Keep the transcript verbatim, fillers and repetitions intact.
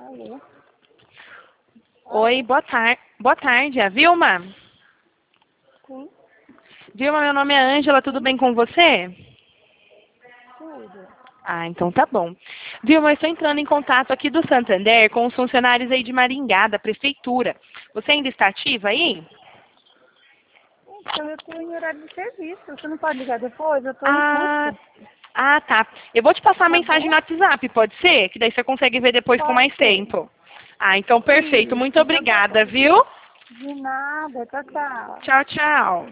Alô? Oi, boa tarde. Boa tarde, é a Vilma? Sim, Vilma, meu nome é Ângela, tudo bem com você? tudo. Ah, então tá bom. Vilma, eu estou entrando em contato aqui do Santander com os funcionários aí de Maringá, da prefeitura. Você ainda está ativa aí? Então, eu estou em horário de serviço. Você não pode ligar depois? Eu estou em Ah, curso. ah, tá. Eu vou te passar a Tá mensagem bom? no WhatsApp, pode ser? Que daí você consegue ver depois com Pode mais ser. tempo. Ah, então perfeito. Isso, Muito então tá obrigada, bom. viu? De nada. Tchau, tchau. Tchau, tchau.